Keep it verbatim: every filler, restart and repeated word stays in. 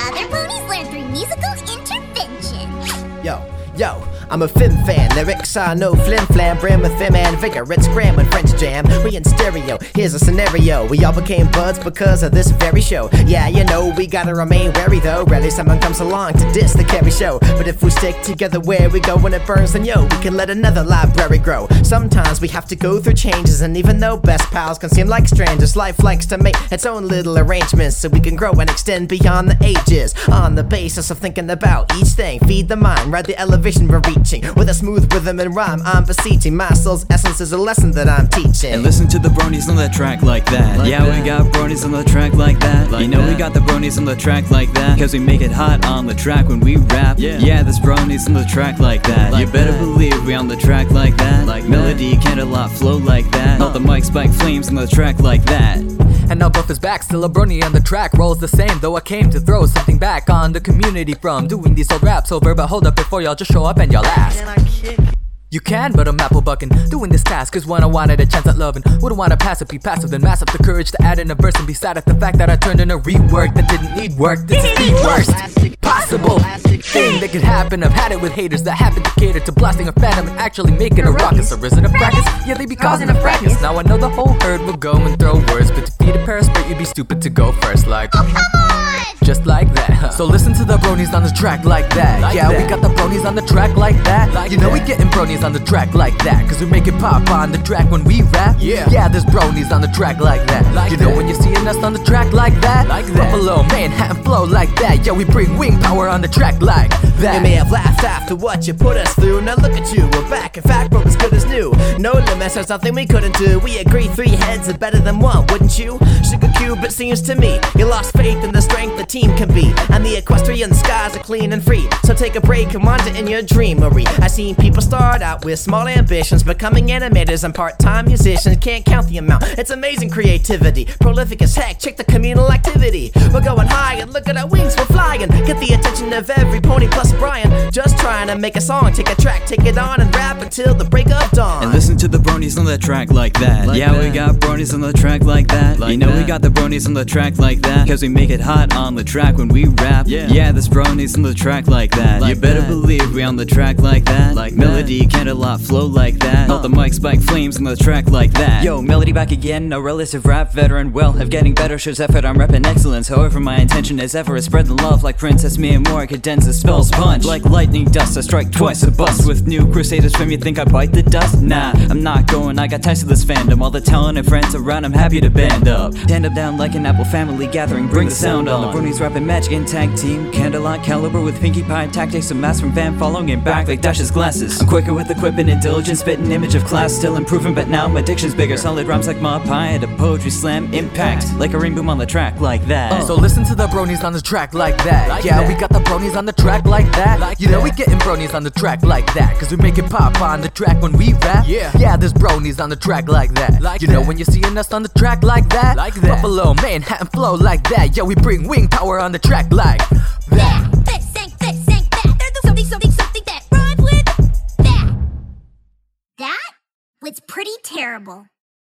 Other ponies learn through musical intervention. Yo, yo, I'm a Fim fan. Lyrics are no flim flam. Brim with Fim and vigor. It's Graham with French jam. We in stereo. Here's a scenario. We all became buds because of this very show. Yeah, you know, we gotta remain wary though. Rarely someone comes along to diss the carry show. But if we stick together where we go when it burns, then yo, we can let another library grow. Sometimes we have to go through changes, and even though best pals can seem like strangers, life likes to make its own little arrangements so we can grow and extend beyond the ages. On the basis of thinking about each thing, feed the mind, ride the elevation we're reaching. With a smooth rhythm and rhyme, I'm beseeching. My soul's essence is a lesson that I'm teaching. And listen to the bronies on the track like that. Like yeah, that. We got bronies on the track like that. Like you know that. We got the bronies on the track like that. Cause we make it hot on the track when we rap. Yeah, yeah there's bronies on the track like that. Like you better that. Believe we on the track like that. Like melody, candlelight, flow like that. All the mic spike flames on the track like that. And now both is back, still a brony on the track. Rolls the same, though I came to throw something back on the community from doing these old raps over. But hold up before y'all just show up and y'all ask. Can I kick? You can, but I'm apple bucking. Doing this task is when I wanted a chance at loving. Wouldn't wanna pass it, be passive, then mass up the courage to add in a verse and be sad at the fact that I turned in a rework that didn't need work. This is the worst possible thing that could happen. I've had it with haters that happen to cater to blasting a phantom and actually making a ruckus. Or is it a practice? Yeah, they be causing a fracas. Now I know the whole herd will go and throw words, but to feed a parasite, you'd be stupid to go first. Like, oh, come on! Just like that, huh? So listen to the bronies on the track like that. Like yeah, that. We got the bronies on the track like that. Like you know that. We getting bronies on the track like that. Cause we make it pop on the track when we rap. Yeah, yeah there's bronies on the track like that. Like you that. Know when you're seeing us on the track like that. Like that. Buffalo, Manhattan flow like that. Yo, we bring wing power on the track like that. You may have laughed after what you put us through. Now look at you, we're back. In fact, we're as good as new. No limits, there's nothing we couldn't do. We agree three heads are better than one, wouldn't you? Sugar Cube, it seems to me you lost faith in the strength the team can be. And the equestrian skies are clean and free. So take a break and wander in your dreamery. I've seen people start out with small ambitions, becoming animators and part-time musicians. Can't count the amount, it's amazing creativity. Prolific as heck, check the communal activity. We're going high and look at our wings, we're flying. Get the attention of every pony plus Brian. Just trying to make a song, take a track, take it on and rap until the break of dawn. And listen to the bronies on the track like that. Like yeah, that. We got bronies on the track like that. Like you know that. We got the bronies on the track like that. Cause we make it hot on the track when we rap. Yeah, yeah there's bronies on the track like that. Like you better that. Believe we on the track like that. Like melody, candlelight, flow like that. All the mic spike flames on the track like that. Yo, melody back again, a relative rap veteran. Well, of getting better shows effort, I'm repping excellence. However, my intention is ever is spreading love like Princess Me and more. I condense the spells punch like lightning dust. I strike twice a bust with new crusaders from you think I bite the dust? Nah, I'm not going, I got ties to this fandom. All the talent and friends around, I'm happy to band up. Stand up down like an Apple family gathering, bring the sound on. The bronies rapping magic and tag team. Candlelight caliber with Pinkie Pie tactics. A mass from Van following and back like Dash's glasses. I'm quicker with equipment and diligence, spitting image of class, still improving, but now my diction's bigger. Solid rhymes like Ma Pie at a poetry slam impact, like a ring boom on the track like that. Uh. So listen to the bronies on the track like that. Like yeah, that. We got the bronies on the track like that. Like you know that. We getting bronies on the track like that. Cause we make it pop on the track when we rap. Yeah, yeah there's bronies on the track like that. Like you that. Know when you're seeing us on the track like that. Like that. Buffalo, Manhattan flow like that. Yo, we bring wing power on the track like that. This ain't this ain't that. There's something something something that rhymes with that. That was pretty terrible.